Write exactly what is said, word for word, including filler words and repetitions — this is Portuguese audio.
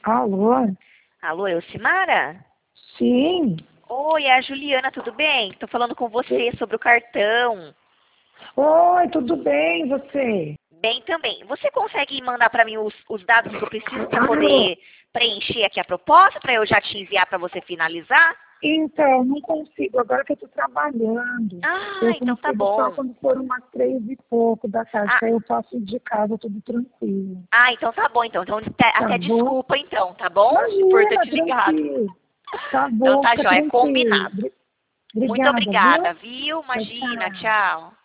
Alô? Alô, Elcimara? Sim. Oi, é a Juliana, tudo bem? Tô falando com você sobre o cartão. Oi, tudo bem, você? Bem também. Você consegue mandar para mim os, os dados que eu preciso para Alô? poder preencher aqui a proposta, para eu já te enviar para você finalizar? Então, não consigo, agora que eu tô trabalhando. Ah, Eu então tá consigo só bom. quando for umas três e pouco da tarde, Ah, que aí eu faço de casa tudo tranquilo. ah, então tá bom, então. Então até, Tá até bom? desculpa, então, tá bom? Por ter Imagina, te ligado. tranquilo. Tá Então bom, tá fica jóia, tranquilo. combinado. Obri- Muito Obrigada, obrigada, viu? viu? Tchau, Imagina, tchau. tchau.